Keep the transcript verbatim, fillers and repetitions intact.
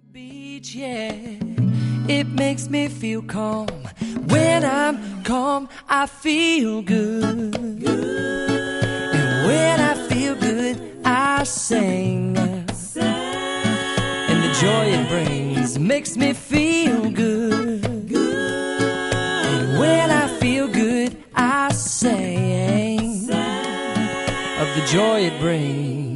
Beach, yeah, it makes me feel calm. When I'm calm, I feel good. good. And when I feel good, I sing. sing. And the joy it brings makes me feel good. good. And when I feel good, I sing. sing. Of the joy it brings.